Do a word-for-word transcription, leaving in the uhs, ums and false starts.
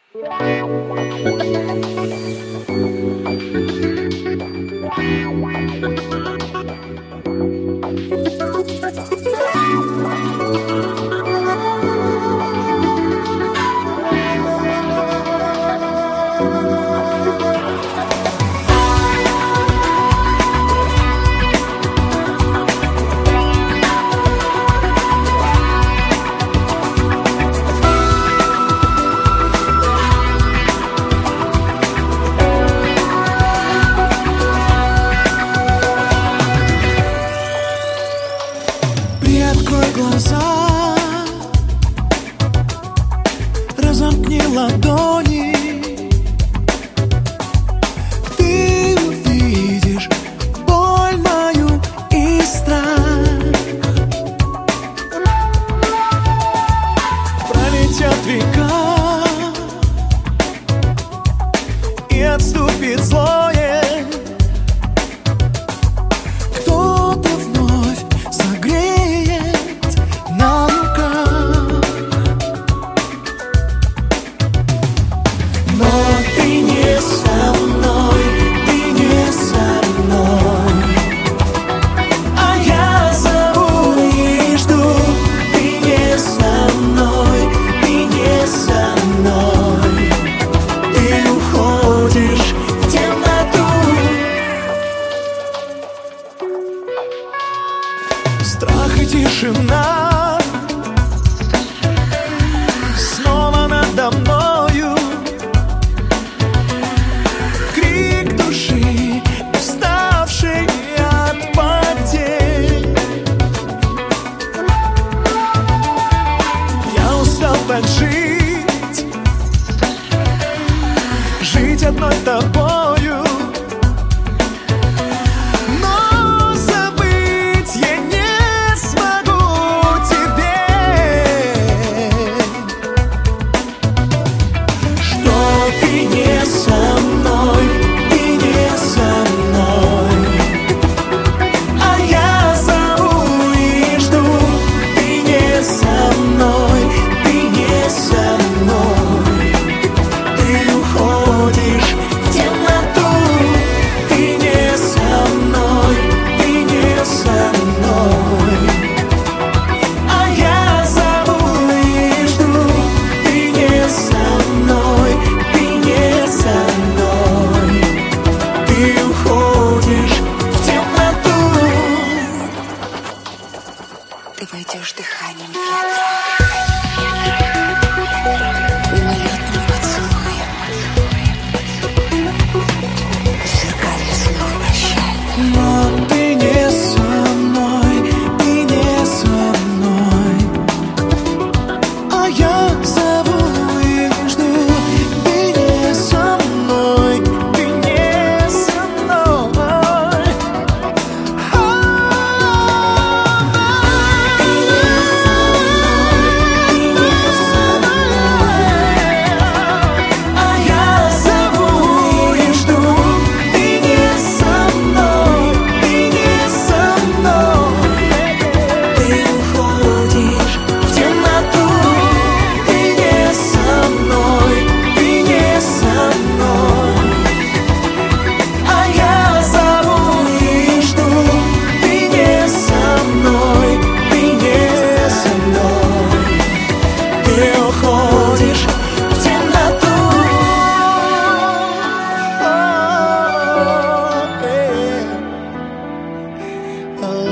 Приоткрой глаза, разомкни ладони. Ты увидишь боль мою и страх. Пролетят века и отступит злое. Кто-то вновь согреет на руках. Но ты не со мной, ты не со мной. А я зову и жду. Ты не со мной, ты не со мной. Ты уходишь в темноту. Страх и тишина снова надо мною. Крик души, уставшей от потерь. Я устал так жить, жить одной тобою. Но забыть я не смогу тебе. Что ты не со мной, ты не со мной. А я зову и жду. Ты не со мной, ты не со мной. Ты уходишь в темноту. Ты не со мной, ты не со мной. А я зову и жду. Ты не со мной, ты не со мной. Ты уходишь в темноту. Ты войдешь дыханием ветра, мимолетным поцелуем, в зеркале снов прощальных. Но ты не со мной, ты не со мной. А я зову и жду. Ты не со мной, ты не со мной. А я зову и жду. Ты не со мной, ты не со мной. Ты уходишь в темноту. Ты не со мной, ты не со мной. А я зову и жду. Ты не со мной, ты не со мной. Ты уходишь в темноту. О, э, о.